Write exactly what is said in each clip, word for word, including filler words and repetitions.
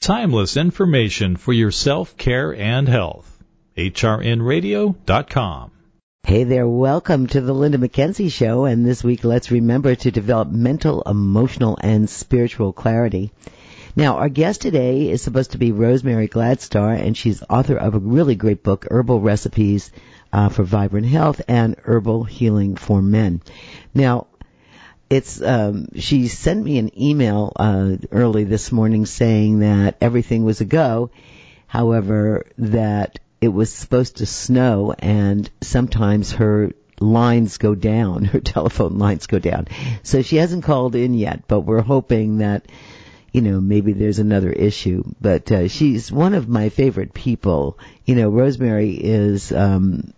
timeless information for your self-care and health. H R N radio dot com. Hey there, welcome to the Linda McKenzie Show, and this week let's remember to develop mental, emotional, and spiritual clarity. Now, our guest today is supposed to be Rosemary Gladstar, and she's author of a really great book, Herbal Recipes uh, for Vibrant Health and Herbal Healing for Men. Now, It's um she sent me an email uh early this morning saying that everything was a go, however, that it was supposed to snow and sometimes her lines go down, her telephone lines go down. So she hasn't called in yet, but we're hoping that, you know, maybe there's another issue. But uh, she's one of my favorite people. You know, Rosemary is um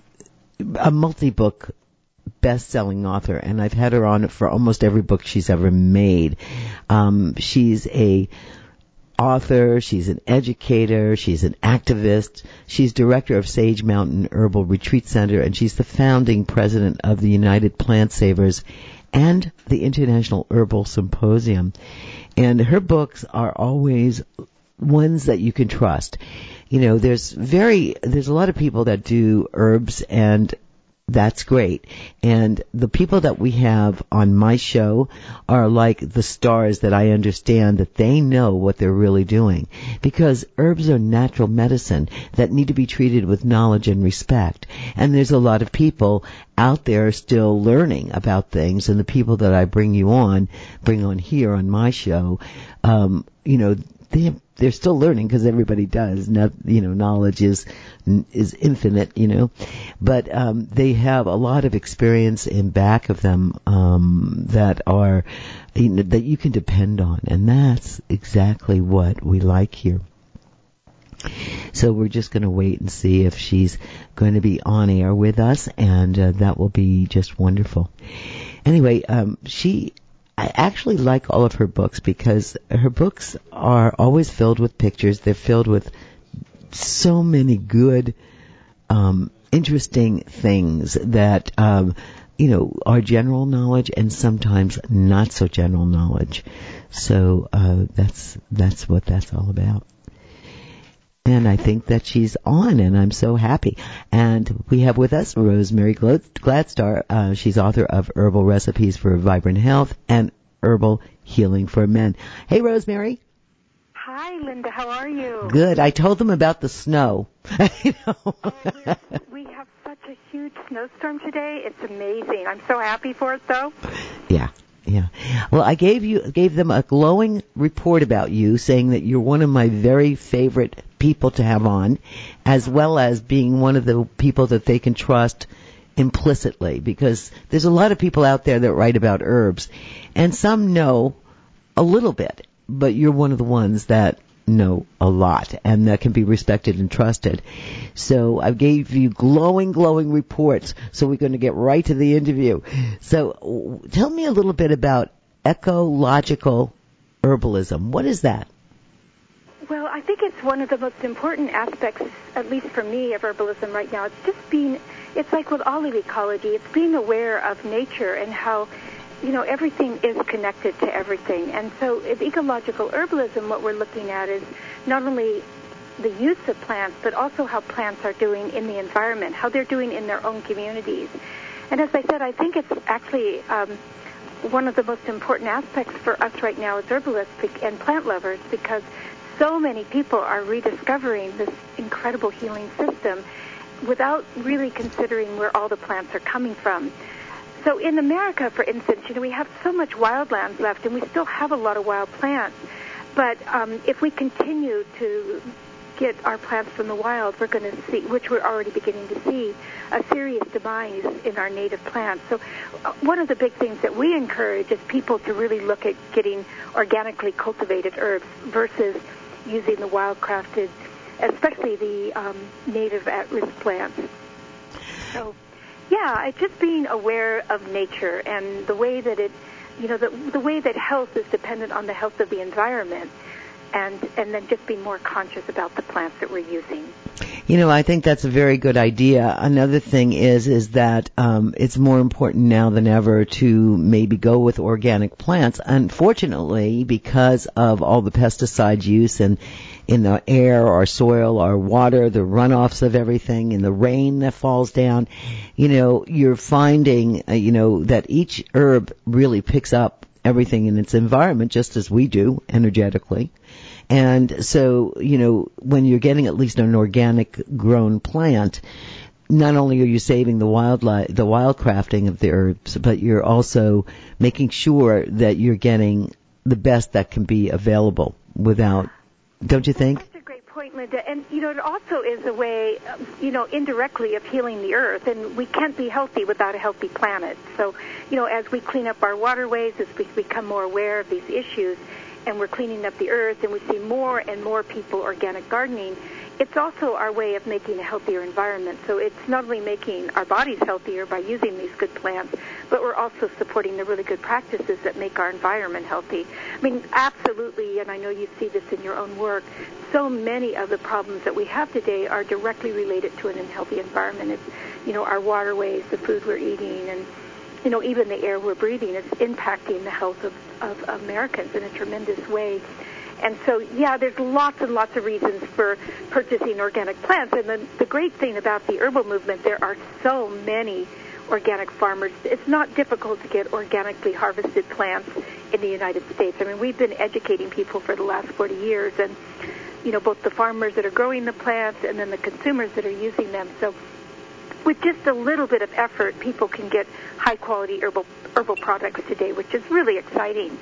a multi-book best-selling author, and I've had her on for almost every book she's ever made. Um, she's a author, she's an educator, she's an activist, she's director of Sage Mountain Herbal Retreat Center, and she's the founding president of the United Plant Savers and the International Herbal Symposium. And her books are always ones that you can trust. You know, there's very, there's a lot of people that do herbs, and that's great. And the people that we have on my show are like the stars that I understand that they know what they're really doing. Because herbs are natural medicine that need to be treated with knowledge and respect. And there's a lot of people out there still learning about things. And the people that I bring you on, bring on here on my show, um, you know, they have, they're still learning because everybody does. No, you know, knowledge is is infinite, you know. But um, they have a lot of experience in back of them um, that are, you know, that you can depend on, and that's exactly what we like here. So we're just going to wait and see if she's going to be on air with us, and uh, that will be just wonderful. Anyway, um, she. I actually like all of her books because her books are always filled with pictures. They're filled with so many good, um, interesting things that, um, you know, are general knowledge and sometimes not so general knowledge. So, uh, that's, that's what that's all about. And I think that she's on, and I'm so happy. And we have with us Rosemary Gladstar. Uh, she's author of Herbal Recipes for Vibrant Health and Herbal Healing for Men. Hey, Rosemary. Hi, Linda. How are you? Good. I told them about the snow. you know? Oh, we have such a huge snowstorm today. It's amazing. I'm so happy for it, though. Yeah. Yeah. Well, I gave you gave them a glowing report about you, saying that you're one of my very favorite people to have on, as well as being one of the people that they can trust implicitly, because there's a lot of people out there that write about herbs, and some know a little bit, but you're one of the ones that know a lot and that can be respected and trusted. So I gave you glowing, glowing reports, so we're going to get right to the interview. So tell me a little bit about ecological herbalism. What is that? Well, I think it's one of the most important aspects, at least for me, of herbalism right now. It's just being, it's like with all of ecology, it's being aware of nature and how, you know, everything is connected to everything. And so in ecological herbalism, what we're looking at is not only the use of plants, but also how plants are doing in the environment, how they're doing in their own communities. And as I said, I think it's actually um, one of the most important aspects for us right now as herbalists and plant lovers, because so many people are rediscovering this incredible healing system without really considering where all the plants are coming from. So in America, for instance, you know, we have so much wildlands left, and we still have a lot of wild plants. But um, if we continue to get our plants from the wild, we're going to see, which we're already beginning to see, a serious demise in our native plants. So uh, one of the big things that we encourage is people to really look at getting organically cultivated herbs versus using the wild-crafted, especially the um, native at-risk plants. So, yeah, it's just being aware of nature and the way that it, you know, the, the way that health is dependent on the health of the environment. and and then just be more conscious about the plants that we're using. You know, I think that's a very good idea. Another thing is is that um, it's more important now than ever to maybe go with organic plants. Unfortunately, because of all the pesticide use and in the air, our soil, our water, the runoffs of everything, and the rain that falls down, you know, you're finding, uh, you know, that each herb really picks up everything in its environment just as we do energetically. And so, you know, when you're getting at least an organic grown plant, not only are you saving the wildlife, the wild crafting of the herbs, but you're also making sure that you're getting the best that can be available without, don't you think? That's a great point, Linda. And, you know, it also is a way, you know, indirectly of healing the earth. And we can't be healthy without a healthy planet. So, you know, as we clean up our waterways, as we become more aware of these issues, and we're cleaning up the earth, and we see more and more people organic gardening, it's also our way of making a healthier environment. So it's not only making our bodies healthier by using these good plants, but we're also supporting the really good practices that make our environment healthy. I mean, absolutely, and I know you see this in your own work, so many of the problems that we have today are directly related to an unhealthy environment. It's, you know, our waterways, the food we're eating, and you know, even the air we're breathing is impacting the health of, of Americans in a tremendous way. And so, yeah, there's lots and lots of reasons for purchasing organic plants. And the, the great thing about the herbal movement, there are so many organic farmers. It's not difficult to get organically harvested plants in the United States. I mean, we've been educating people for the last forty years, and, you know, both the farmers that are growing the plants and then the consumers that are using them. So with just a little bit of effort, people can get high-quality herbal herbal products today, which is really exciting.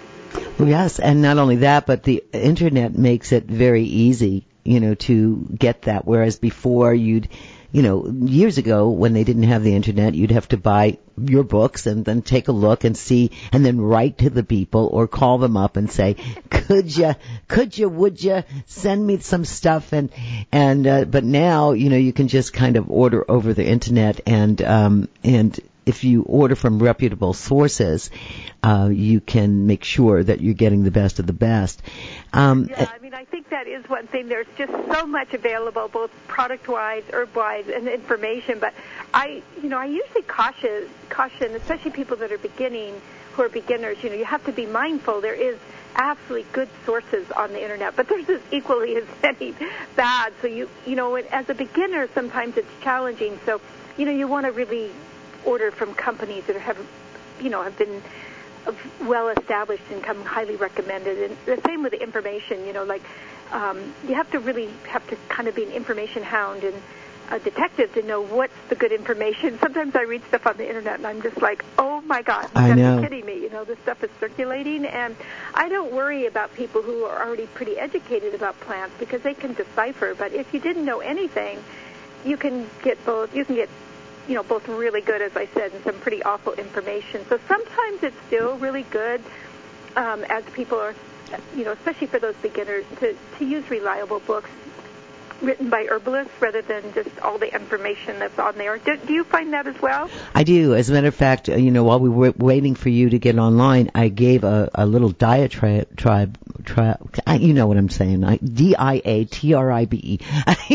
Yes, and not only that, but the internet makes it very easy, you know, to get that. Whereas before you'd, you know, years ago when they didn't have the internet, you'd have to buy your books and then take a look and see, and then write to the people or call them up and say, could you, could you, would you send me some stuff? And, and, uh, but now, you know, you can just kind of order over the internet, and, um, and if you order from reputable sources, uh, you can make sure that you're getting the best of the best. Um, yeah, I mean, I think that is one thing. There's just so much available, both product-wise, herb-wise, and information. But I, you know, I usually caution, caution, especially people that are beginning, who are beginners. You know, you have to be mindful. There is absolutely good sources on the internet, but there's as equally as many bad. So you, you know, as a beginner, sometimes it's challenging. So, you know, you want to really order from companies that have, you know, have been well established and come highly recommended. And the same with the information, you know, like um, you have to really have to kind of be an information hound and a detective to know what's the good information. Sometimes I read stuff on the internet and I'm just like, oh my God, you I gotta know. be kidding me. You know, this stuff is circulating, and I don't worry about people who are already pretty educated about plants because they can decipher. But if you didn't know anything, you can get both. You can get you know, both really good, as I said, and some pretty awful information. So sometimes it's still really good um, as people are, you know, especially for those beginners, to, to use reliable books written by herbalists rather than just all the information that's on there. Do, do you find that as well? I do. As a matter of fact, you know, while we were waiting for you to get online, I gave a, a little diatribe, tribe, tri, you know what I'm saying, I, D I A T R I B E, you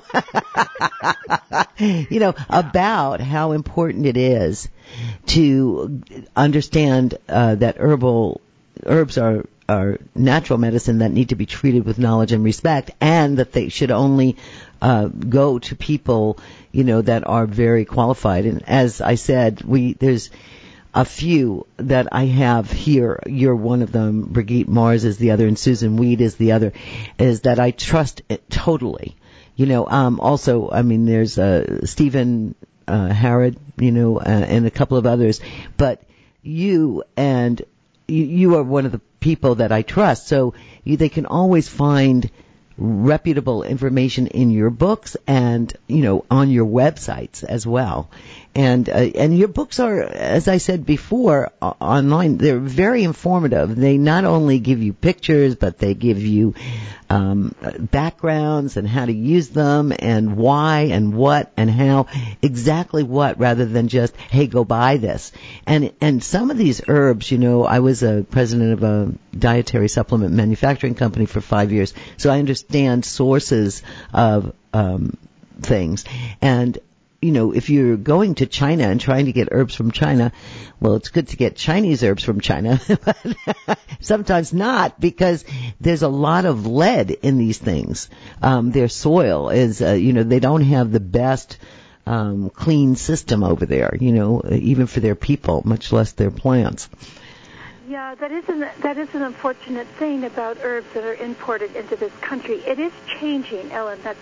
know, you know, about how important it is to understand uh, that herbal herbs are are natural medicine that need to be treated with knowledge and respect, and that they should only uh, go to people, you know, that are very qualified. And as I said, we there's a few that I have here. You're one of them. Brigitte Mars is the other, and Susan Weed is the other. Is that I trust it totally. You know. Um, also, I mean, there's uh, Stephen uh, Harrod, you know, uh, and a couple of others. But you and you, you are one of the people that I trust, so you, they can always find reputable information in your books and, you know, on your websites as well. And uh, and your books are, as I said before, uh, online, they're very informative. They not only give you pictures, but they give you um, backgrounds and how to use them and why and what and how, exactly what, rather than just, hey, go buy this. And and some of these herbs, you know, I was a president of a dietary supplement manufacturing company for five years, so I understand sources of um, things. And you know, if you're going to China and trying to get herbs from China, well, it's good to get Chinese herbs from China, but sometimes not, because there's a lot of lead in these things. Um, their soil is, uh, you know, they don't have the best um, clean system over there, you know, even for their people, much less their plants. Yeah, that is an that is an unfortunate thing about herbs that are imported into this country. It is changing, Ellen. That's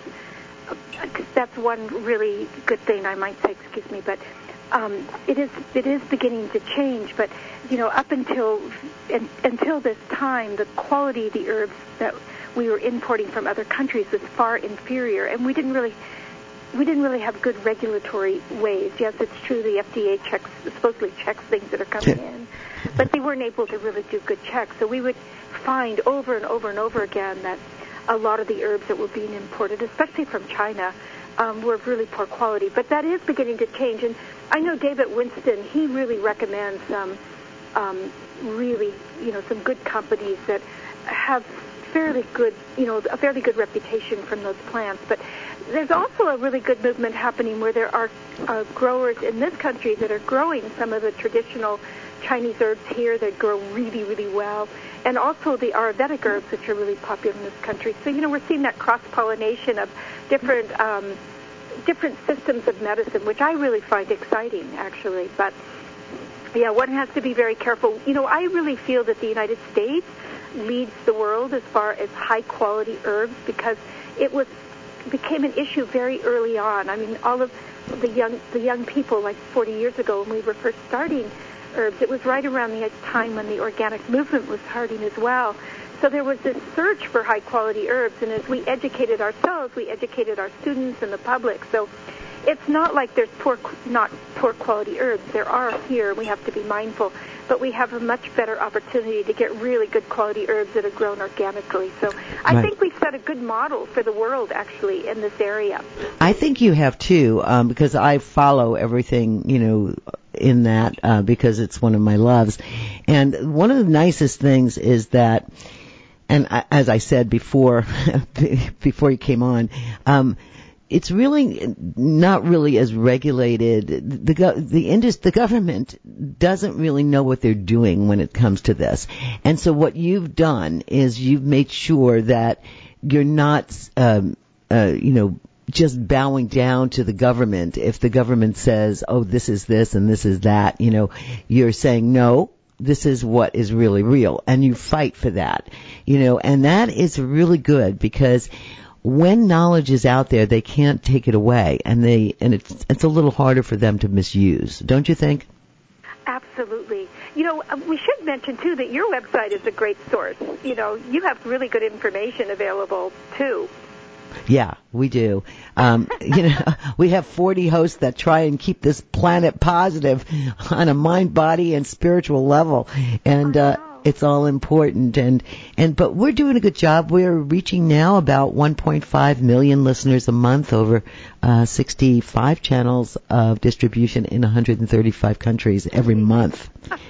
That's one really good thing, I might say, excuse me, but um, it is it is beginning to change. But, you know, up until in, until this time, the quality of the herbs that we were importing from other countries was far inferior, and we didn't really we didn't really have good regulatory ways. Yes, it's true, the F D A checks supposedly checks things that are coming in, but they weren't able to really do good checks. So we would find over and over and over again that a lot of the herbs that were being imported, especially from China, um, were of really poor quality. But that is beginning to change. And I know David Winston, he really recommends um, um, really, you know, some good companies that have fairly good, you know, a fairly good reputation from those plants. But there's also a really good movement happening where there are uh, growers in this country that are growing some of the traditional Chinese herbs here that grow really, really well, and also the Ayurvedic herbs, which are really popular in this country. So, you know, we're seeing that cross-pollination of different um, different systems of medicine, which I really find exciting, actually. But, yeah, one has to be very careful. You know, I really feel that the United States leads the world as far as high-quality herbs, because it was became an issue very early on. I mean, all of the young the young people, like forty years ago when we were first starting herbs, it was right around the time when the organic movement was starting as well. So there was this search for high-quality herbs, and as we educated ourselves, we educated our students and the public. So it's not like there's poor, not poor quality herbs. There are here. We have to be mindful. But we have a much better opportunity to get really good quality herbs that are grown organically. So I right. think we've set a good model for the world, actually, in this area. I think you have, too, um, because I follow everything, you know, in that uh, because it's one of my loves. And one of the nicest things is that, and I, as I said before, before you came on, um, it's really not really as regulated. The go- the indus- the government doesn't really know what they're doing when it comes to this. And so what you've done is you've made sure that you're not, um, uh, you know, just bowing down to the government. If the government says, oh, this is this and this is that, you know, you're saying, no, this is what is really real. And you fight for that, you know, and that is really good, because when knowledge is out there, they can't take it away, and they and it's it's a little harder for them to misuse, don't you think? Absolutely. You know, we should mention, too, that your website is a great source. You know, you have really good information available, too. Yeah, we do. Um, you know, we have forty hosts that try and keep this planet positive on a mind, body, and spiritual level, and uh, it's all important. And and but we're doing a good job. We're reaching now about one point five million listeners a month over uh, sixty-five channels of distribution in one hundred thirty-five countries every month.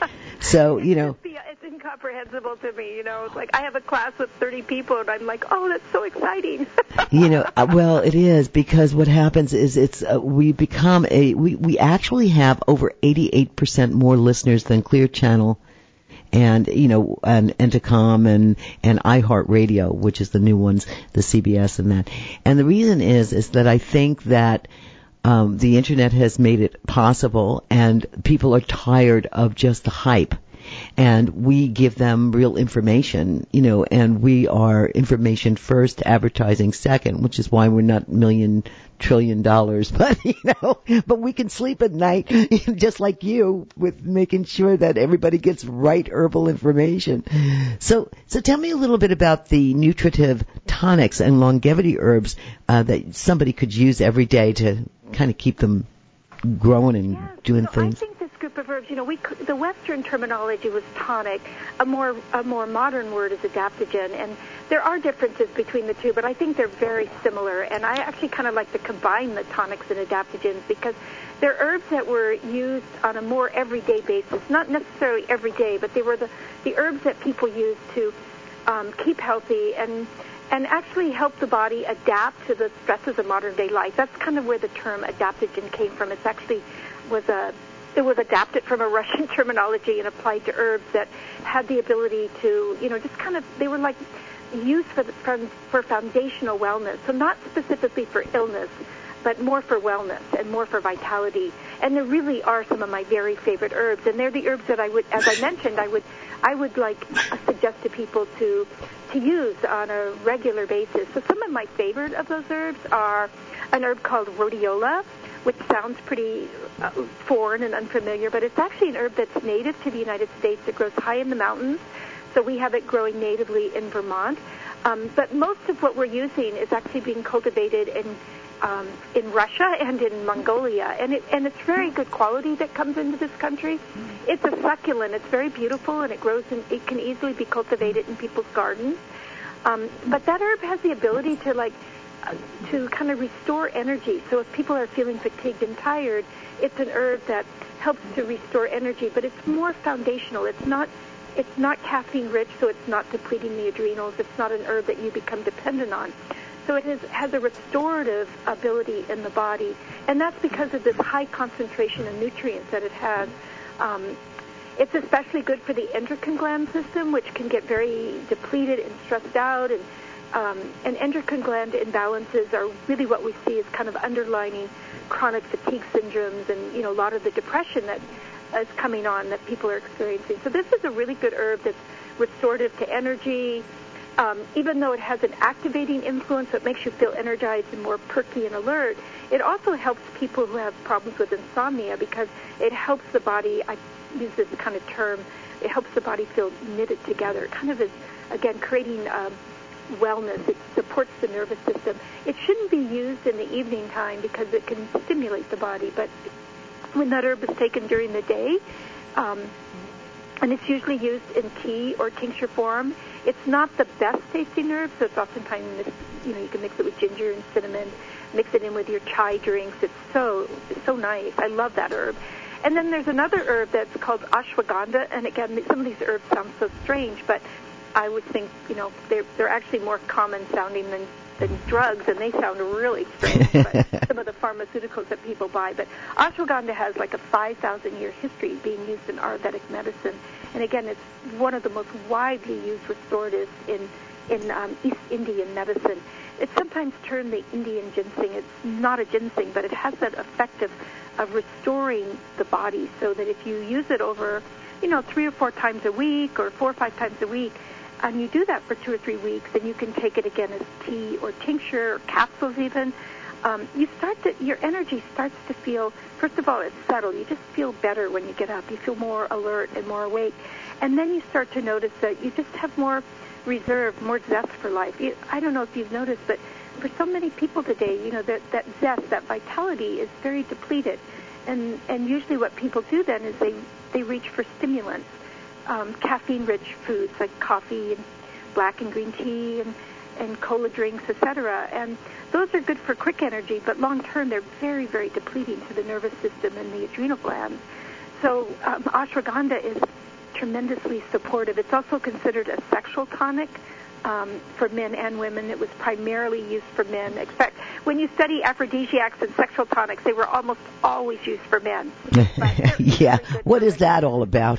So, you know, it's incomprehensible to me. You know, it's like I have a class with thirty people, and I'm like, oh, that's so exciting. You know, uh, well, it is, because what happens is it's uh, we become a we we actually have over eighty-eight percent more listeners than Clear Channel, and you know, and Entercom and and iHeartRadio, which is the new ones, the C B S and that. And the reason is is that I think that Um, the internet has made it possible, and people are tired of just the hype. And we give them real information, you know, and we are information first, advertising second, which is why we're not million trillion dollars, but, you know, but we can sleep at night, just like you, with making sure that everybody gets right herbal information. So, so tell me a little bit about the nutritive tonics and longevity herbs uh, that somebody could use every day to kind of keep them growing and yes, doing so things. I think this group of herbs, you know, we the Western terminology was tonic. A more a more modern word is adaptogen, and there are differences between the two, but I think they're very similar. And I actually kind of like to combine the tonics and adaptogens because they're herbs that were used on a more everyday basis, not necessarily every day, but they were the, the herbs that people used to um, keep healthy and and actually help the body adapt to the stresses of modern day life. That's kind of where the term adaptogen came from. It's actually was a it was adapted from a Russian terminology and applied to herbs that had the ability to, you know, just kind of, they were like used for the, for, for foundational wellness. So not specifically for illness, but more for wellness and more for vitality. And there really are some of my very favorite herbs, and they're the herbs that I would, as I mentioned, I would, I would like uh, suggest to people to to use on a regular basis. So some of my favorite of those herbs are an herb called rhodiola, which sounds pretty uh, foreign and unfamiliar, but it's actually an herb that's native to the United States. It grows high in the mountains, so we have it growing natively in Vermont. Um, but most of what we're using is actually being cultivated in um, in Russia and in Mongolia, and it and it's very good quality that comes into this country. It's a succulent. It's very beautiful, and it grows. In, it can easily be cultivated in people's gardens. Um, but that herb has the ability to like uh, to kind of restore energy. So if people are feeling fatigued and tired, it's an herb that helps to restore energy. But it's more foundational. It's not. It's not caffeine rich, so it's not depleting the adrenals. It's not an herb that you become dependent on. So it has, has a restorative ability in the body, and that's because of this high concentration of nutrients that it has. Um, it's especially good for the endocrine gland system, which can get very depleted and stressed out, and um, and endocrine gland imbalances are really what we see as kind of underlining chronic fatigue syndromes and, you know, a lot of the depression that is coming on that people are experiencing. So this is a really good herb that's restorative to energy. Um, even though it has an activating influence that makes you feel energized and more perky and alert, it also helps people who have problems with insomnia because it helps the body, I use this kind of term, it helps the body feel knitted together. It kind of is, again, creating um, wellness. It supports the nervous system. It shouldn't be used in the evening time because it can stimulate the body, but when that herb is taken during the day, um, and it's usually used in tea or tincture form. It's not the best tasting herb, so it's oftentimes, you know, you can mix it with ginger and cinnamon, mix it in with your chai drinks. It's so, it's so nice. I love that herb. And then there's another herb that's called ashwagandha, and again, some of these herbs sound so strange, but I would think, you know, they're, they're actually more common sounding than than drugs, and they sound really strange, but some of the pharmaceuticals that people buy. But ashwagandha has like a five thousand year history being used in Ayurvedic medicine. And again, it's one of the most widely used restoratives in, in um, East Indian medicine. It's sometimes termed the Indian ginseng. It's not a ginseng, but it has that effect of, of restoring the body so that if you use it over, you know, three or four times a week or four or five times a week, and you do that for two or three weeks, and you can take it again as tea or tincture or capsules even. Um, you start to, your energy starts to feel, first of all, it's settled. You just feel better when you get up. You feel more alert and more awake. And then you start to notice that you just have more reserve, more zest for life. You, I don't know if you've noticed, but for so many people today, you know, that, that zest, that vitality is very depleted. And, and usually what people do then is they, they reach for stimulants. Um, caffeine-rich foods like coffee and black and green tea and, and cola drinks, et cetera. And those are good for quick energy, but long-term they're very, very depleting to the nervous system and the adrenal glands. So um, ashwagandha is tremendously supportive. It's also considered a sexual tonic um, for men and women. It was primarily used for men. Except when you study aphrodisiacs and sexual tonics, they were almost always used for men. Yeah, what is that all about?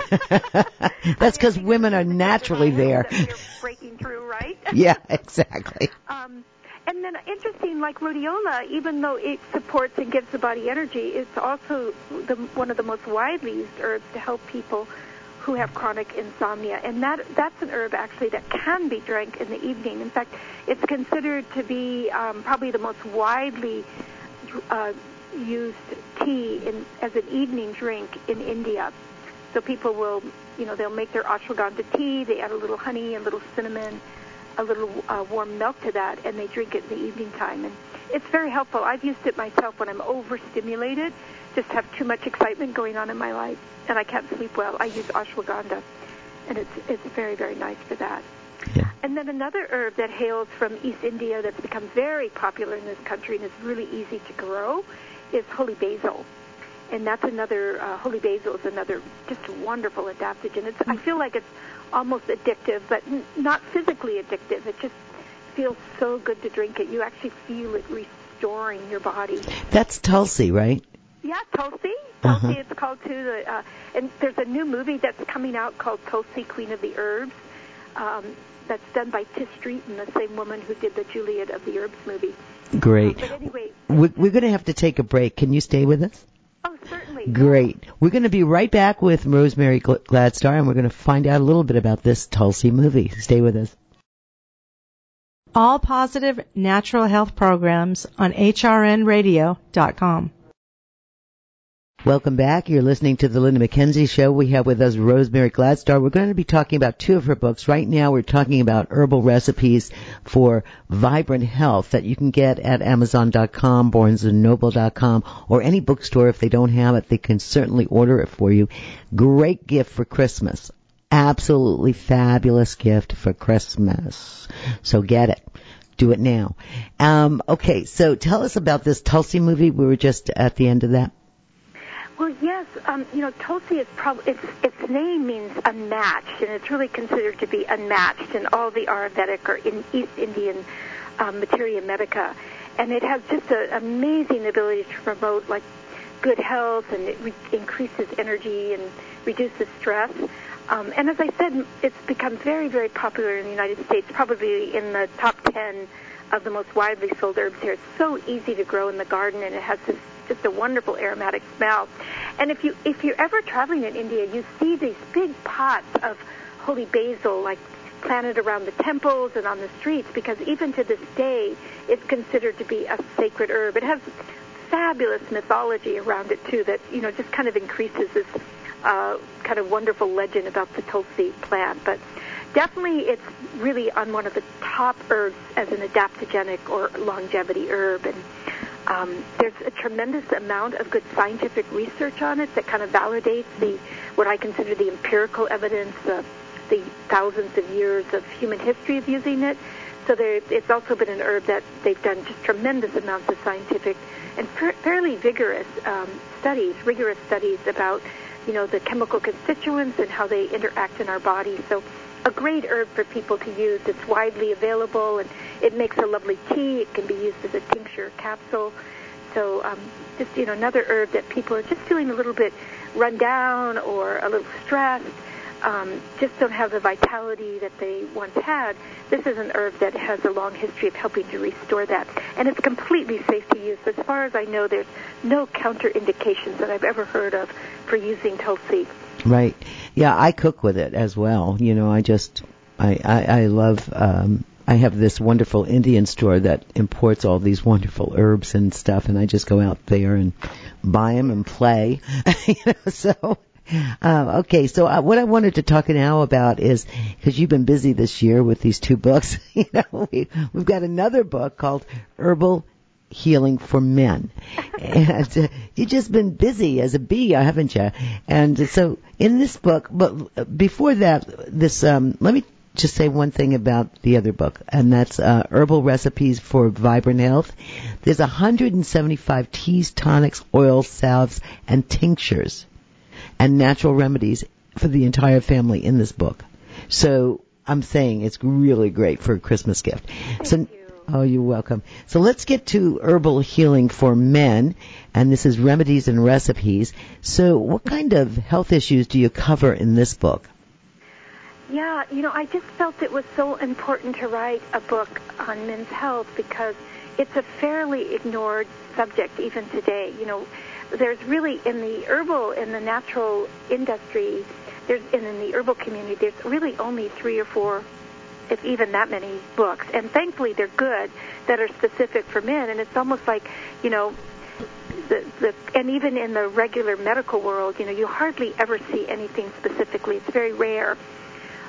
That's because I mean, women are naturally there. That we're breaking through, right? Yeah, exactly. Um, and then interesting, like rhodiola, even though it supports and gives the body energy, it's also the, one of the most widely used herbs to help people who have chronic insomnia. And that that's an herb, actually, that can be drank in the evening. In fact, it's considered to be um, probably the most widely uh, used tea in, as an evening drink in India. So people will, you know, they'll make their ashwagandha tea, they add a little honey, a little cinnamon, a little uh, warm milk to that, and they drink it in the evening time. And it's very helpful. I've used it myself when I'm overstimulated, just have too much excitement going on in my life and I can't sleep well, I use ashwagandha, and it's it's very, very nice for that. Yeah. And then another herb that hails from East India that's become very popular in this country and is really easy to grow is holy basil. And that's another, uh, holy basil is another just wonderful adaptogen. It's, I feel like it's almost addictive, but n- not physically addictive. It just feels so good to drink it. You actually feel it restoring your body. That's Tulsi, right? Yeah, Tulsi. Tulsi, Uh-huh. it's called too. The, uh, and there's a new movie that's coming out called Tulsi, Queen of the Herbs. Um, that's done by Tish Streeton, the same woman who did the Juliet of the Herbs movie. Great. Uh, but anyway, We're, we're going to have to take a break. Can you stay with us? oh, certainly. Great. We're going to be right back with Rosemary Gl- Gladstar, and we're going to find out a little bit about this Tulsi movie. Stay with us. All positive natural health programs on H R N radio dot com. Welcome back. You're listening to the Linda McKenzie Show. We have with us Rosemary Gladstar. We're going to be talking about two of her books. Right now we're talking about herbal recipes for vibrant health that you can get at Amazon dot com, Barnes and Noble dot com, or any bookstore. If they don't have it, they can certainly order it for you. Great gift for Christmas. Absolutely fabulous gift for Christmas. So get it. Do it now. Um, okay, so tell us about this Tulsi movie. We were just at the end of that. Well, yes, um, you know, Tulsi is probably, its, its name means unmatched, and it's really considered to be unmatched in all the Ayurvedic or in East Indian um, materia medica. And it has just an amazing ability to promote, like, good health, and it re- increases energy and reduces stress. Um, and as I said, it's become very, very popular in the United States, probably in the top ten of the most widely sold herbs here. It's so easy to grow in the garden, and it has this just a wonderful aromatic smell. And if you if you're ever traveling in India, you see these big pots of holy basil, like planted around the temples and on the streets, because even to this day, it's considered to be a sacred herb. It has fabulous mythology around it too, that you know just kind of increases this uh, kind of wonderful legend about the Tulsi plant. But definitely, it's really on one of the top herbs as an adaptogenic or longevity herb. And Um, there's a tremendous amount of good scientific research on it that kind of validates the what I consider the empirical evidence, uh, the thousands of years of human history of using it. So there, it's also been an herb that they've done just tremendous amounts of scientific and fa- fairly vigorous um, studies, rigorous studies about, you know, the chemical constituents and how they interact in our body. So a great herb for people to use. It's widely available, and it makes a lovely tea. It can be used as a tincture capsule. So um, just, you know, another herb that people are just feeling a little bit run down or a little stressed, um, just don't have the vitality that they once had. This is an herb that has a long history of helping to restore that. And it's completely safe to use. As far as I know, there's no counterindications that I've ever heard of for using Tulsi. Right. Yeah, I cook with it as well. You know, I just, I, I, I love, um, I have this wonderful Indian store that imports all these wonderful herbs and stuff, and I just go out there and buy them and play. you know, so, uh, okay, so uh, what I wanted to talk now about is, because you've been busy this year with these two books, you know, we, we've got another book called Herbal Healing for Men. And uh, you've just been busy as a bee, haven't you? And so in this book, but before that, this, um, let me just say one thing about the other book, and that's uh, Herbal Recipes for Vibrant Health. There's one hundred seventy-five teas, tonics, oils, salves, and tinctures and natural remedies for the entire family in this book. So I'm saying it's really great for a Christmas gift. Thank so, you. Oh, you're welcome. So let's get to Herbal Healing for Men, and this is Remedies and Recipes. So what kind of health issues do you cover in this book? Yeah, you know, I just felt it was so important to write a book on men's health because it's a fairly ignored subject even today. You know, there's really, in the herbal, in the natural industry, there's, and in the herbal community, there's really only three or four, if even that many books, and thankfully they're good, that are specific for men. And it's almost like, you know, the, the and even in the regular medical world, you know, you hardly ever see anything specifically. It's very rare.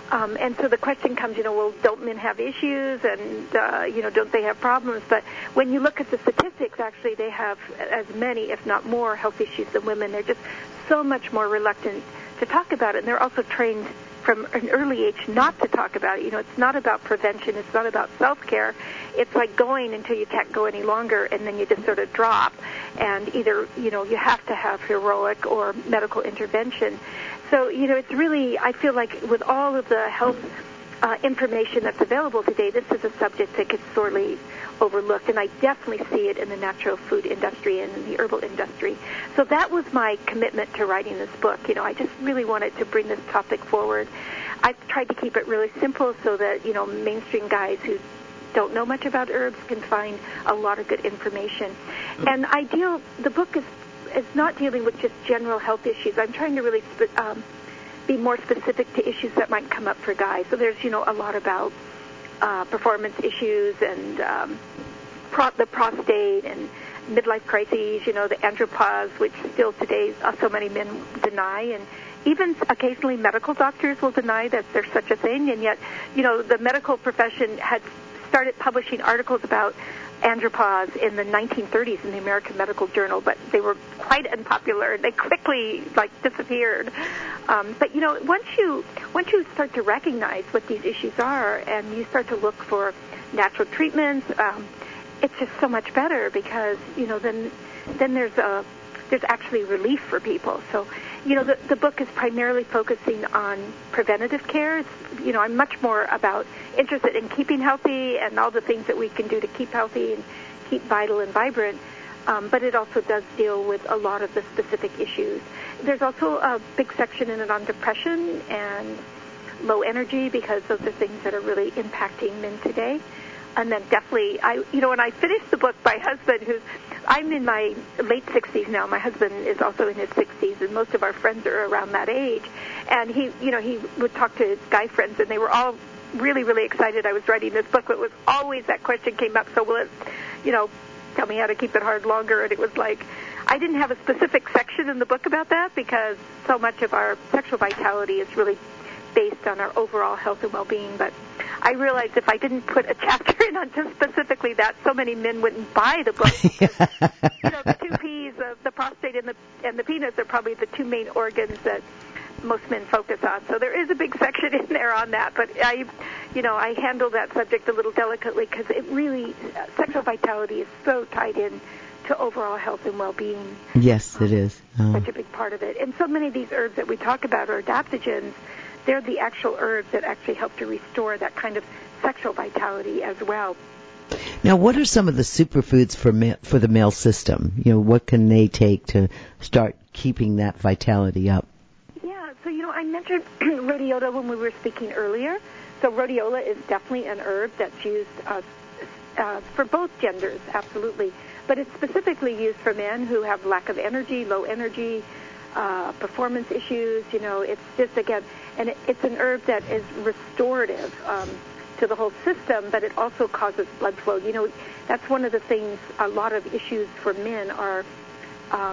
Um, and so the question comes, you know, well, don't men have issues, and uh, you know, don't they have problems? But when you look at the statistics, actually, they have as many, if not more, health issues than women. They're just so much more reluctant to talk about it, and they're also trained from an early age not to talk about it. You know, it's not about prevention. It's not about self-care. It's like going until you can't go any longer, and then you just sort of drop. And either, you know, you have to have heroic or medical intervention. So, you know, it's really, I feel like with all of the health uh, information that's available today, this is a subject that gets sorely overlooked, and I definitely see it in the natural food industry and in the herbal industry. So that was my commitment to writing this book. You know, I just really wanted to bring this topic forward. I tried to keep it really simple so that, you know, mainstream guys who don't know much about herbs can find a lot of good information. And I deal, the book is is not dealing with just general health issues. I'm trying to really spe- um, be more specific to issues that might come up for guys. So there's, you know, a lot about uh, performance issues and um, pro- the prostate and midlife crises, you know, the andropause, which still today uh, so many men deny, and even occasionally medical doctors will deny that there's such a thing, and yet, you know, the medical profession had started publishing articles about andropause in the nineteen thirties in the American Medical Journal, but they were quite unpopular. They quickly, like, disappeared. Um, but, you know, once you once you start to recognize what these issues are and you start to look for natural treatments, um, it's just so much better because, you know, then then there's a there's actually relief for people. So, you know, the, the book is primarily focusing on preventative care. It's, you know, I'm much more about interested in keeping healthy and all the things that we can do to keep healthy and keep vital and vibrant. Um, but it also does deal with a lot of the specific issues. There's also a big section in it on depression and low energy because those are things that are really impacting men today. And then definitely, I, you know, when I finished the book, my husband, who's, I'm in my late sixties now. My husband is also in his sixties, and most of our friends are around that age. And he, you know, he would talk to his guy friends, and they were all really, really excited I was writing this book. But it was always that question came up, so will it, you know, tell me how to keep it hard longer? And it was like, I didn't have a specific section in the book about that because so much of our sexual vitality is really based on our overall health and well-being. But I realized if I didn't put a chapter in on just specifically that, so many men wouldn't buy the book. Because, you know, the two P's, uh, the prostate and the and the penis, are probably the two main organs that most men focus on. So there is a big section in there on that. But I, you know, I handle that subject a little delicately because it really, uh, sexual vitality is so tied in to overall health and well-being. Yes, um, it is. Oh. Such a big part of it. And so many of these herbs that we talk about are adaptogens. They're the actual herbs that actually help to restore that kind of sexual vitality as well. Now, what are some of the superfoods for ma- for the male system? You know, what can they take to start keeping that vitality up? Yeah, so, you know, I mentioned rhodiola when we were speaking earlier. So rhodiola is definitely an herb that's used uh, uh, for both genders, absolutely. But it's specifically used for men who have lack of energy, low energy, uh, performance issues. You know, it's just, again, and it, it's an herb that is restorative um, to the whole system, but it also causes blood flow. You know, that's one of the things, a lot of issues for men are, um,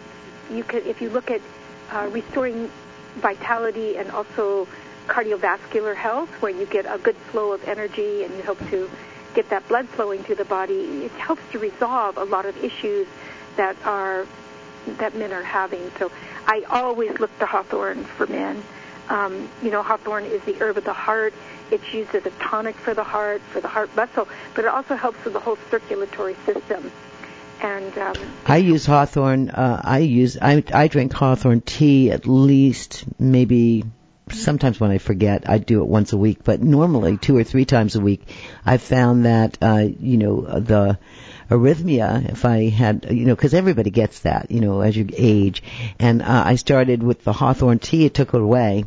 you could, if you look at uh, restoring vitality and also cardiovascular health, where you get a good flow of energy and you help to get that blood flowing to the body, it helps to resolve a lot of issues that are that men are having. So I always look to hawthorn for men. Um, you know, hawthorn is the herb of the heart. It's used as a tonic for the heart, for the heart muscle, but it also helps with the whole circulatory system. And um, I use hawthorn. Uh, I use I I drink hawthorn tea at least maybe. Sometimes when I forget, I do it once a week, but normally two or three times a week. I've found that, uh, you know, the arrhythmia, if I had, you know, because everybody gets that, you know, as you age. And uh, I started with the hawthorn tea, it took it away.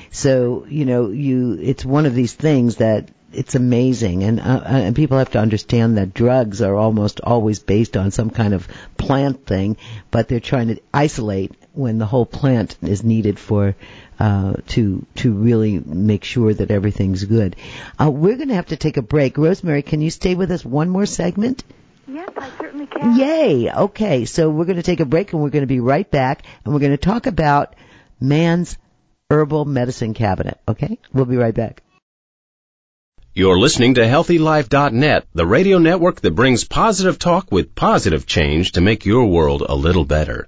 So, you know, you, it's one of these things that it's amazing. And, uh, and people have to understand that drugs are almost always based on some kind of plant thing, but they're trying to isolate when the whole plant is needed for uh to to really make sure that everything's good. Uh, we're going to have to take a break. Rosemary, can you stay with us one more segment? Yes, I certainly can. Yay! Okay, so we're going to take a break and we're going to be right back, and we're going to talk about man's Herbal Medicine Cabinet. Okay? We'll be right back. You're listening to Healthy Life dot net, the radio network that brings positive talk with positive change to make your world a little better.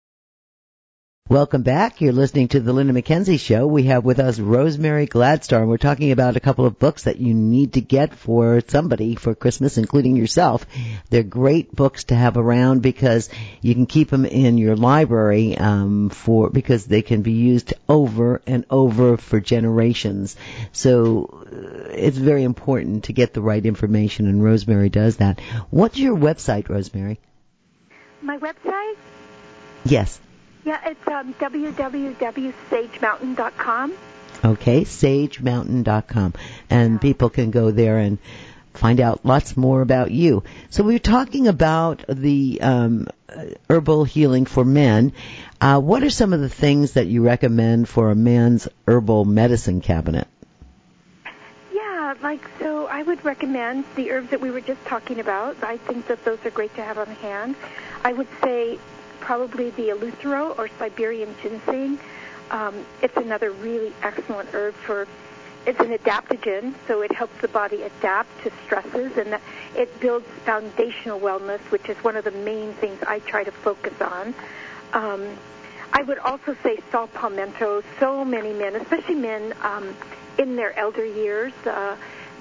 Welcome back. You're listening to the Linda McKenzie Show. We have with us Rosemary Gladstar, and we're talking about a couple of books that you need to get for somebody for Christmas, including yourself. They're great books to have around because you can keep them in your library um, for because they can be used over and over for generations. So uh, it's very important to get the right information, and Rosemary does that. What's your website, Rosemary? My website? Yes. Yeah, it's um, w w w dot sage mountain dot com. Okay, sage mountain dot com. And yeah. People can go there and find out lots more about you. So we were talking about the um, herbal healing for men. Uh, what are some of the things that you recommend for a man's herbal medicine cabinet? Yeah, like, so I would recommend the herbs that we were just talking about. I think that those are great to have on hand. I would say probably the Eleuthero or Siberian ginseng. Um, it's another really excellent herb for, it's an adaptogen, so it helps the body adapt to stresses, and that it builds foundational wellness, which is one of the main things I try to focus on. Um, I would also say saw palmetto. So many men, especially men um, in their elder years, uh,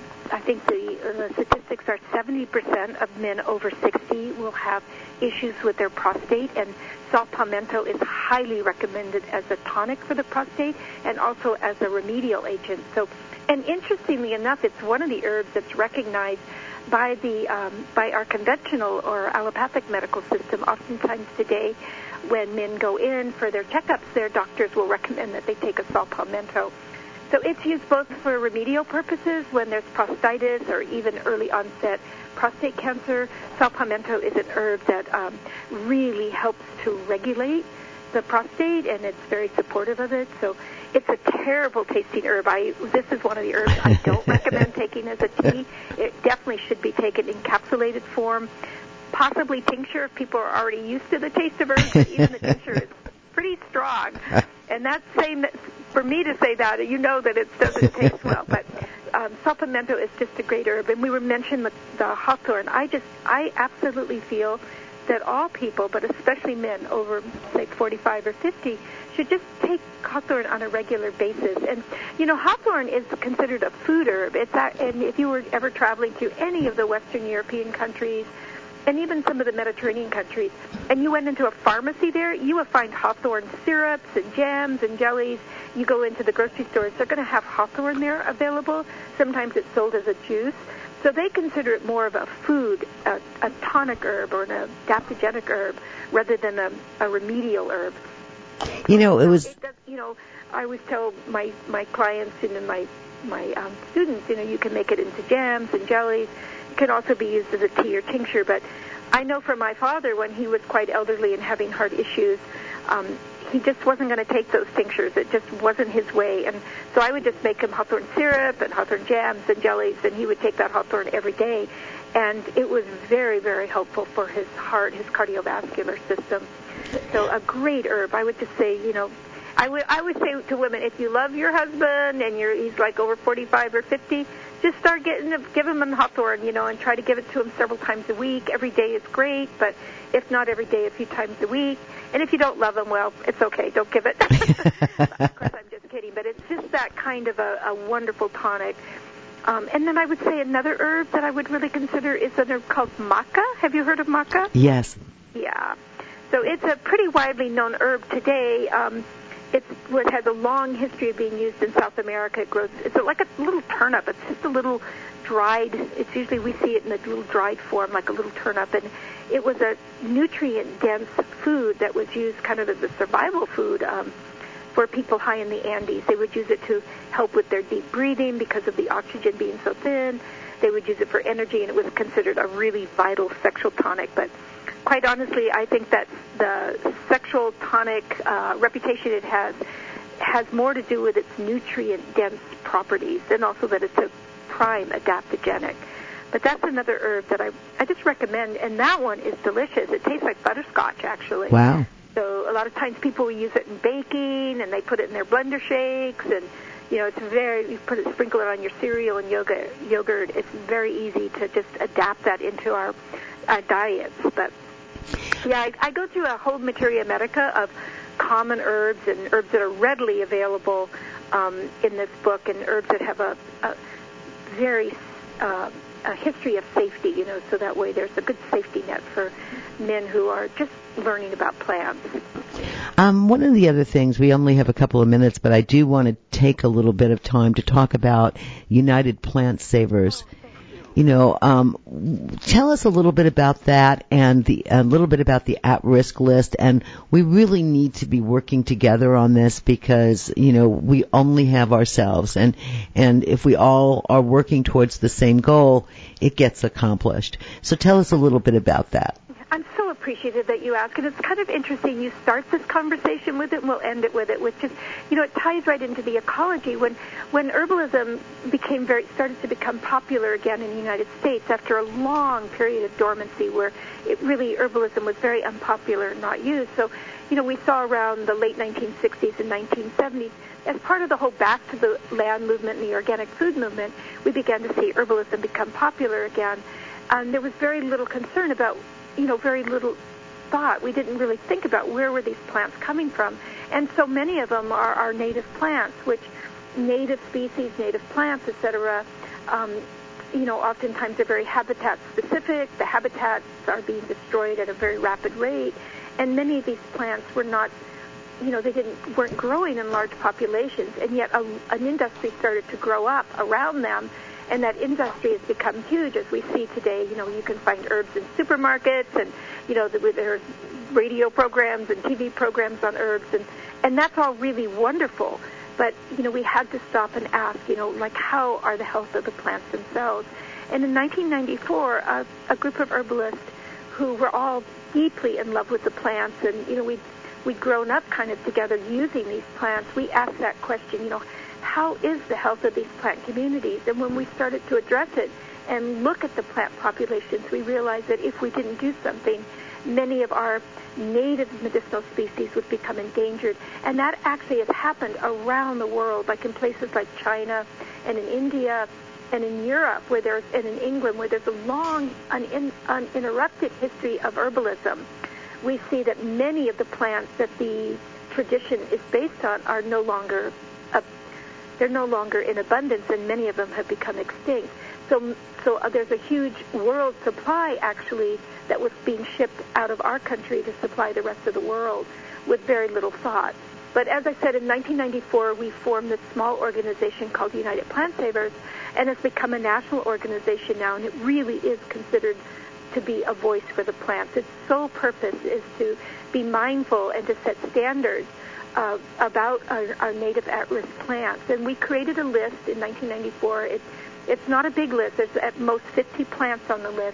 I think the, the statistics are seventy percent of men over sixty will have issues with their prostate, and saw palmetto is highly recommended as a tonic for the prostate and also as a remedial agent. So, and interestingly enough, it's one of the herbs that's recognized by the um, by our conventional or allopathic medical system. Oftentimes today, when men go in for their checkups, their doctors will recommend that they take a saw palmetto. So it's used both for remedial purposes when there's prostatitis or even early onset prostate cancer. Saw palmetto is an herb that um, really helps to regulate the prostate, and it's very supportive of it. So it's a terrible tasting herb. I, this is one of the herbs I don't recommend taking as a tea. It definitely should be taken in encapsulated form, possibly tincture if people are already used to the taste of herbs, but even the tincture is pretty strong. And that's saying that, for me to say that, you know that it doesn't taste well. But um, saw palmetto is just a great herb. And we were mentioning the, the hawthorn. I just, I absolutely feel that all people, but especially men over, say, forty-five or fifty, should just take hawthorn on a regular basis. And, you know, hawthorn is considered a food herb. It's that, and if you were ever traveling to any of the Western European countries, and even some of the Mediterranean countries, and you went into a pharmacy there, you would find hawthorn syrups and jams and jellies. You go into the grocery stores, they're going to have hawthorn there available. Sometimes it's sold as a juice. So they consider it more of a food, a, a tonic herb or an adaptogenic herb rather than a, a remedial herb. You know, it was... It does, you know, I always tell my, my clients and my, my um, students, you know, you can make it into jams and jellies. Can also be used as a tea or tincture, but I know for my father, when he was quite elderly and having heart issues, um, he just wasn't going to take those tinctures. It just wasn't his way, and so I would just make him hawthorn syrup and hawthorn jams and jellies, and he would take that hawthorn every day, and it was very, very helpful for his heart, his cardiovascular system. So a great herb. I would just say, you know, I would I would say to women, if you love your husband and you're he's like over forty-five or fifty, just start getting give him a hawthorn, you know, and try to give it to him several times a week. Every day is great, but if not every day, a few times a week. And if you don't love him, well, it's okay. Don't give it. Of course, I'm just kidding, but it's just that kind of a, a wonderful tonic. Um, and then I would say another herb that I would really consider is an herb called maca. Have you heard of maca? Yes. Yeah. So it's a pretty widely known herb today. Um, It's it has a long history of being used in South America. It grows. It's like a little turnip. It's just a little dried. It's usually we see it in a little dried form, like a little turnip. And it was a nutrient-dense food that was used kind of as a survival food um, for people high in the Andes. They would use it to help with their deep breathing because of the oxygen being so thin. They would use it for energy, and it was considered a really vital sexual tonic. But quite honestly, I think that the sexual tonic uh, reputation it has has more to do with its nutrient-dense properties and also that it's a prime adaptogenic. But that's another herb that I I just recommend, and that one is delicious. It tastes like butterscotch, actually. Wow. So know, a lot of times people will use it in baking, and they put it in their blender shakes, and, you know, it's very, you put it, sprinkle it on your cereal and yogurt. Yogurt. It's very easy to just adapt that into our, our diets. But, yeah, I, I go through a whole materia medica of common herbs and herbs that are readily available um, in this book, and herbs that have a, a very uh, a history of safety, you know, so that way there's a good safety net for men who are just learning about plants. Um, one of the other things, we only have a couple of minutes, but I do want to take a little bit of time to talk about United Plant Savers. You know, um, tell us a little bit about that and the, a little bit about the at-risk list. And we really need to be working together on this because, you know, we only have ourselves. And, and if we all are working towards the same goal, it gets accomplished. So tell us a little bit about that. I'm so appreciative that you ask, and it's kind of interesting. You start this conversation with it, and we'll end it with it, which is, you know, it ties right into the ecology. When when herbalism became very started to become popular again in the United States after a long period of dormancy, where it really herbalism was very unpopular and not used. So, you know, we saw around the late nineteen sixties and nineteen seventies, as part of the whole back to the land movement and the organic food movement, we began to see herbalism become popular again, and there was very little concern about. You know, very little thought. We didn't really think about where were these plants coming from. And so many of them are our native plants, which native species, native plants, et cetera, um, you know, oftentimes are very habitat specific. The habitats are being destroyed at a very rapid rate. And many of these plants were not, you know, they didn't weren't growing in large populations. And yet a, an industry started to grow up around them. And that industry has become huge, as we see today. You know, you can find herbs in supermarkets, and, you know, there's radio programs and T V programs on herbs, and, and that's all really wonderful. But, you know, we had to stop and ask, you know, like, how are the health of the plants themselves? And in nineteen ninety-four, a, a group of herbalists who were all deeply in love with the plants, and, you know, we'd, we'd grown up kind of together using these plants, we asked that question, you know, how is the health of these plant communities? And when we started to address it and look at the plant populations, we realized that if we didn't do something, many of our native medicinal species would become endangered. And that actually has happened around the world, like in places like China and in India and in Europe, where there's, and in England, where there's a long, un, uninterrupted history of herbalism. We see that many of the plants that the tradition is based on are no longer uh, they're no longer in abundance, and many of them have become extinct. So, so uh, there's a huge world supply, actually, that was being shipped out of our country to supply the rest of the world with very little thought. But as I said, in nineteen ninety-four, we formed this small organization called United Plant Savers, and it's become a national organization now, and it really is considered to be a voice for the plants. Its sole purpose is to be mindful and to set standards Uh, about our, our native at-risk plants. And we created a list in nineteen ninety-four. It's, it's not a big list. There's at most fifty plants on the list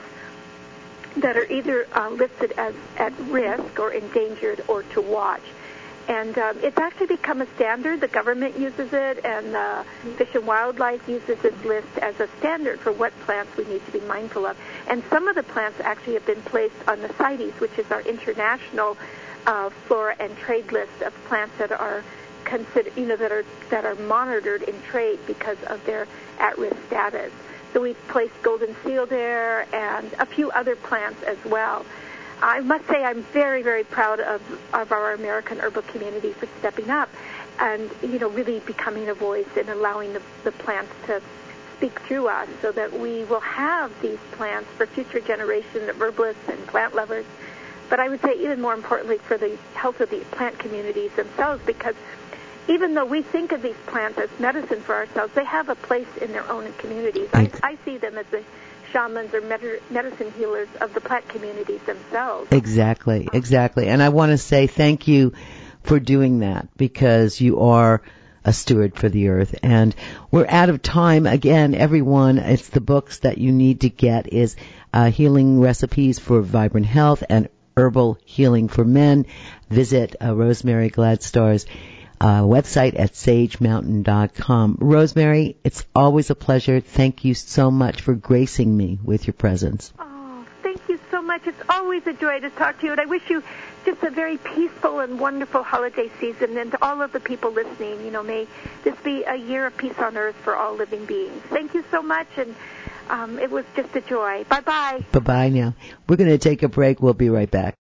that are either uh, listed as at risk or endangered or to watch. And um, it's actually become a standard. The government uses it, and uh, Fish and Wildlife uses this list as a standard for what plants we need to be mindful of. And some of the plants actually have been placed on the CITES, which is our international Uh, flora and trade list of plants that are considered, you know, that are that are monitored in trade because of their at-risk status. So we've placed golden seal there and a few other plants as well. I must say I'm very, very proud of, of our American herbal community for stepping up and, you know, really becoming a voice and allowing the, the plants to speak through us so that we will have these plants for future generations of herbalists and plant lovers. But I would say even more importantly for the health of the plant communities themselves, because even though we think of these plants as medicine for ourselves, they have a place in their own communities. I, I see them as the shamans or med- medicine healers of the plant communities themselves. Exactly, exactly. And I want to say thank you for doing that, because you are a steward for the earth. And we're out of time. Again, everyone, it's the books that you need to get is uh, Healing Recipes for Vibrant Health and Herbal Healing for Men. Visit uh, Rosemary Gladstar's uh, website at sage mountain dot com. Rosemary, it's always a pleasure. Thank you so much for gracing me with your presence. Oh, thank you so much. It's always a joy to talk to you, and I wish you just a very peaceful and wonderful holiday season. And to all of the people listening, you know, may this be a year of peace on earth for all living beings. Thank you so much, and um, it was just a joy. Bye-bye. Bye-bye now. We're going to take a break. We'll be right back.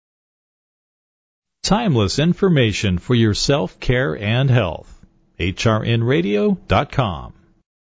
Timeless information for your self-care and health. H R N radio dot com.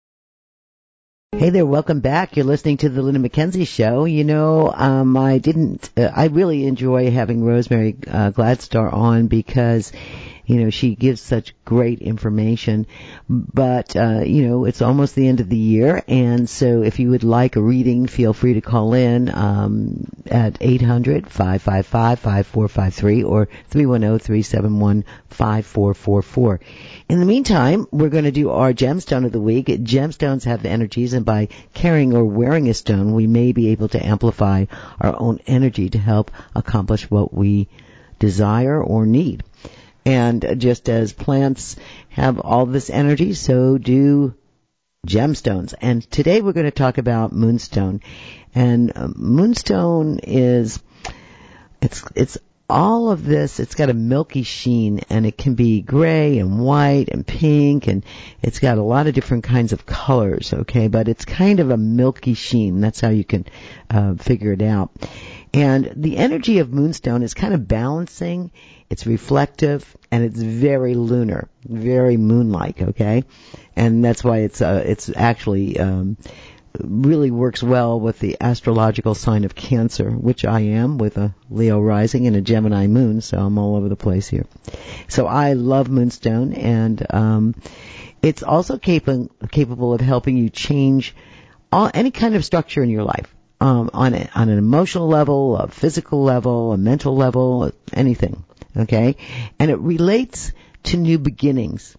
Hey there, welcome back. You're listening to the Linda McKenzie Show. You know, um, I didn't, uh, I really enjoy having Rosemary uh, Gladstar on because, you know, she gives such great information. But, uh, you know, it's almost the end of the year, and so if you would like a reading, feel free to call in um, at eight hundred, five five five, five four five three or three one zero, three seven one, five four four four. In the meantime, we're going to do our gemstone of the week. Gemstones have energies, and by carrying or wearing a stone, we may be able to amplify our own energy to help accomplish what we desire or need. And just as plants have all this energy, so do gemstones. And today we're going to talk about moonstone. And uh, moonstone is, it's, it's all of this. It's got a milky sheen, and it can be gray and white and pink, and it's got a lot of different kinds of colors, okay? But it's kind of a milky sheen. That's how you can uh, figure it out. And the energy of moonstone is kind of balancing. It's reflective, and it's very lunar, very moon-like, okay? And that's why it's uh, it's actually um, really works well with the astrological sign of Cancer, which I am, with a Leo rising and a Gemini moon, so I'm all over the place here. So I love moonstone, and um, it's also capable capable of helping you change all, any kind of structure in your life. Um, on a, on an emotional level, a physical level, a mental level, anything, okay? And it relates to new beginnings.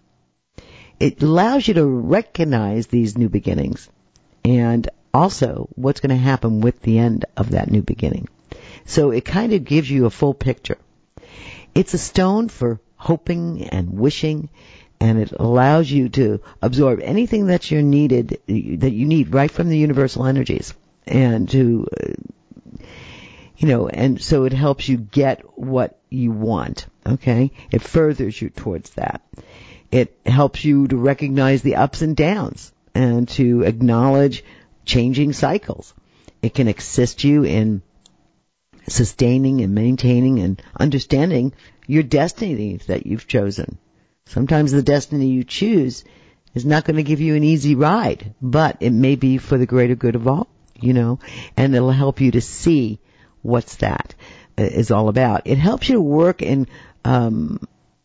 It allows you to recognize these new beginnings and also what's going to happen with the end of that new beginning. So it kind of gives you a full picture. It's a stone for hoping and wishing, and it allows you to absorb anything that you're needed, that you need right from the universal energies. And to, uh, you know, and so it helps you get what you want, okay? It furthers you towards that. It helps you to recognize the ups and downs and to acknowledge changing cycles. It can assist you in sustaining and maintaining and understanding your destiny that you've chosen. Sometimes the destiny you choose is not going to give you an easy ride, but it may be for the greater good of all. You know, and it'll help you to see what's that is all about. It helps you to work in, um,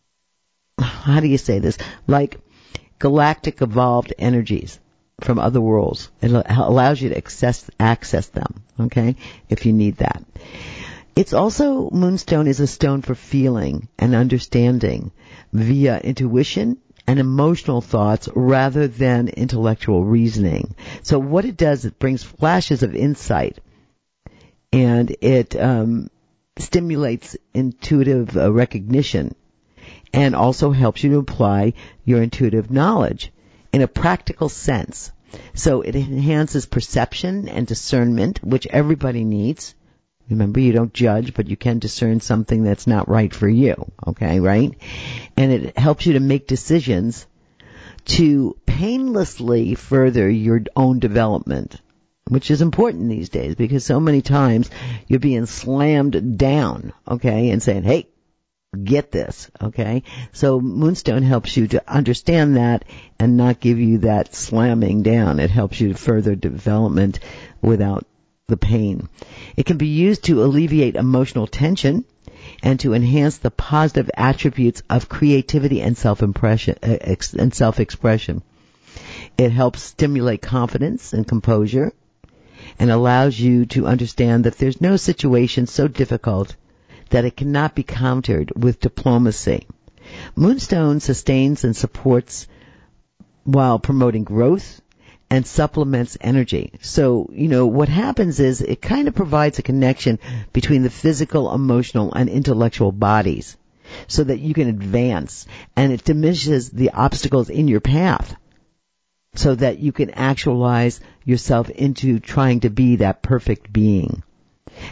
how do you say this? Like galactic evolved energies from other worlds. It allows you to access, access them, okay, if you need that. It's also, moonstone is a stone for feeling and understanding via intuition and emotional thoughts rather than intellectual reasoning. So what it does, it brings flashes of insight, and it um, stimulates intuitive uh, recognition, and also helps you to apply your intuitive knowledge in a practical sense. So it enhances perception and discernment, which everybody needs. Remember, you don't judge, but you can discern something that's not right for you, okay, right? And it helps you to make decisions to painlessly further your own development, which is important these days because so many times you're being slammed down, okay, and saying, hey, get this, okay? So moonstone helps you to understand that and not give you that slamming down. It helps you to further development without the pain. It can be used to alleviate emotional tension and to enhance the positive attributes of creativity and self-impression uh, ex- and self-expression. It helps stimulate confidence and composure and allows you to understand that there's no situation so difficult that it cannot be countered with diplomacy. Moonstone sustains and supports while promoting growth and supplements energy. So, you know, what happens is it kind of provides a connection between the physical, emotional, and intellectual bodies so that you can advance, and it diminishes the obstacles in your path so that you can actualize yourself into trying to be that perfect being.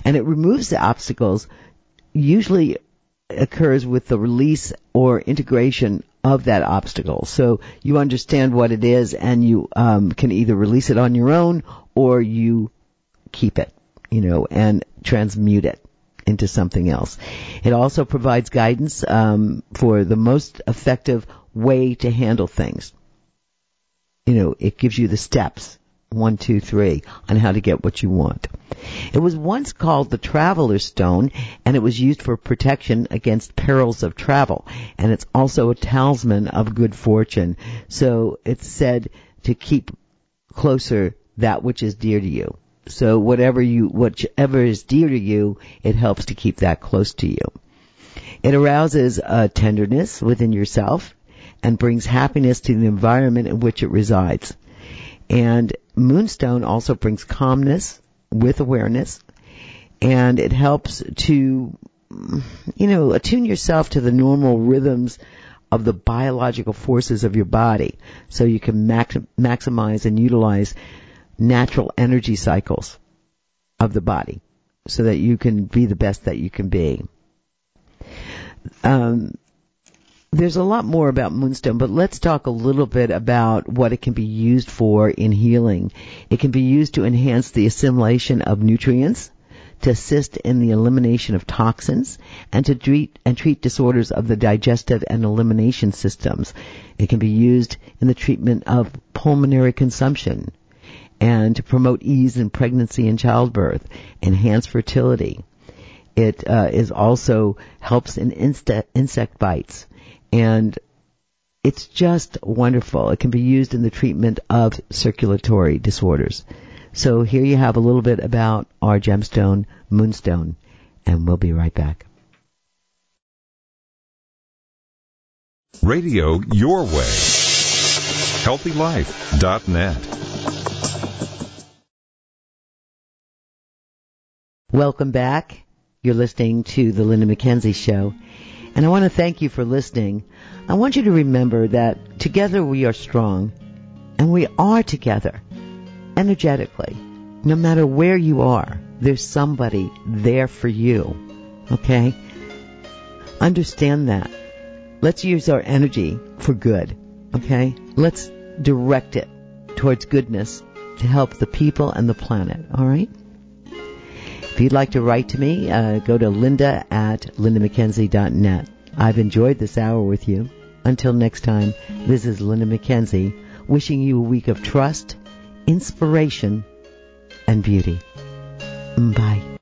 And it removes the obstacles, usually occurs with the release or integration of that obstacle. So you understand what it is, and you um, can either release it on your own, or you keep it, you know, and transmute it into something else. It also provides guidance um, for the most effective way to handle things. You know, it gives you the steps, one, two, three, on how to get what you want. It was once called the Traveler's Stone, and it was used for protection against perils of travel. And it's also a talisman of good fortune. So it's said to keep closer that which is dear to you. So whatever you, whatever is dear to you, it helps to keep that close to you. It arouses uh, tenderness within yourself and brings happiness to the environment in which it resides. And Moonstone also brings calmness with awareness, and it helps to, you know, attune yourself to the normal rhythms of the biological forces of your body, so you can max- maximize and utilize natural energy cycles of the body, so that you can be the best that you can be. Um, There's a lot more about Moonstone, but let's talk a little bit about what it can be used for in healing. It can be used to enhance the assimilation of nutrients, to assist in the elimination of toxins, and to treat and treat disorders of the digestive and elimination systems. It can be used in the treatment of pulmonary consumption, and to promote ease in pregnancy and childbirth, enhance fertility. It uh, is also helps in insta- insect bites. And it's just wonderful. It can be used in the treatment of circulatory disorders. So here you have a little bit about our gemstone, Moonstone, and we'll be right back. Radio your way. healthy life dot net. Welcome back. You're listening to The Linda McKenzie Show. And I want to thank you for listening. I want you to remember that together we are strong, and we are together, energetically. No matter where you are, there's somebody there for you, okay? Understand that. Let's use our energy for good, okay? Let's direct it towards goodness to help the people and the planet, all right? If you'd like to write to me, uh, go to linda at linda mckenzie dot net. I've enjoyed this hour with you. Until next time, this is Linda McKenzie, wishing you a week of trust, inspiration, and beauty. Bye.